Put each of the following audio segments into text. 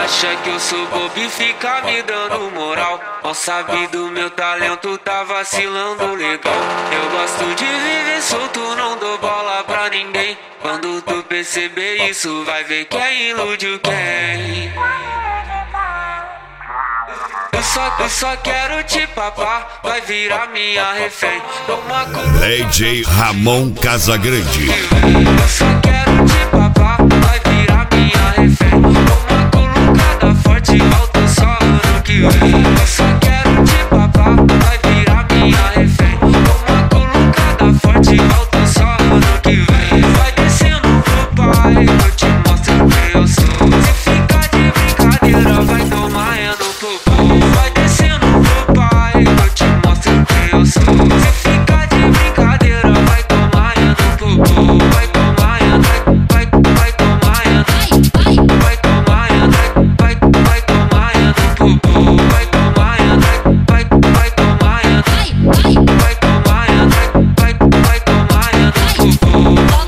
acha que eu sou bobo e fica me dando moral. Mal sabe do meu talento, tá vacilando legal. Eu gosto de viver solto, não dou bola pra ninguém. Quando tu perceber isso, vai ver quem iludiu quem. Eu só quero te papar, vai virar minha refém. DJ Ramon Casagrande. Eu só quero te papar, vai virar minha refém. Uma colocada forte, alto só ano que vem. Eu só quero te papar, vai virar minha refém. Uma colocada forte, alto só ano que vem. Vai descendo pro pai, eu te mostro quem eu sou. Se ficar de brincadeira, vai tomar no popô. Vai descendo pro pai, eu te mostro quem eu sou. Se ficar de brincadeira, vai tomar no popô. Vai tomar, vai tomar, vai tomar, vai tomar no popô. Vai tomar, vai tomar, vai tomar, vai tomar no popô.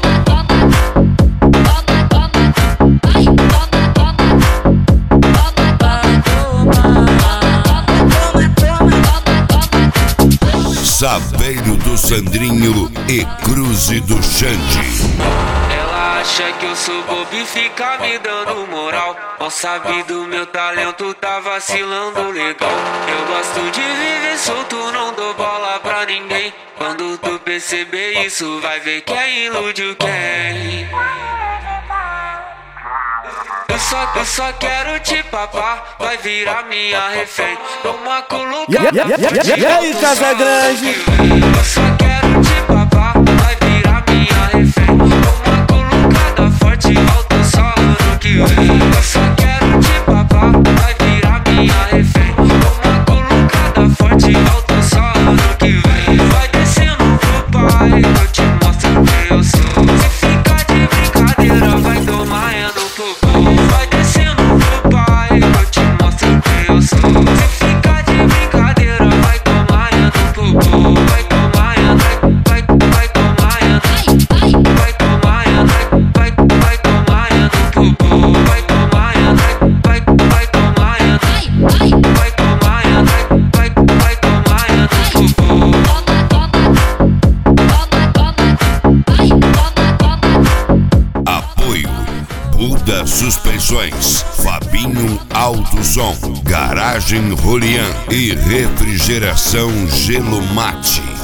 Saveiro do Sandrinho e Cruze do Xande. Ela acha que eu sou bobo e fica me dando moral. Mal sabe do meu talento, tá vacilando legal. Eu gosto de viver solto, não dou bola pra ninguém. Quando tu perceber isso, vai ver quem iludiu quem. Eu só quero te papar, vai virar minha refém. Uma colocada. E aí, Casagrande? Eu só quero te papar, vai virar minha refém. Uma colocada forte, alto só ano que vem. Eu só quero te papar, vai virar minha refém. Uma colocada forte, alto só ano que vem. Vai descendo pro pai, eu te mostro quem eu sou. Se ficar de brincadeira, vai tomar no popô. Vai descendo pro pai, eu te mostro quem eu sou. Se ficar de brincadeira, vai tomar no popô. Vai tomar, vai tomar, vai tomar, vai tomar no popô. Vai tomar, vai tomar, vai tomar no popô. Apoio Buda Suspensões, Fabinho Alto Som, Garagem Rolian e Refrigeração Gelo Mate.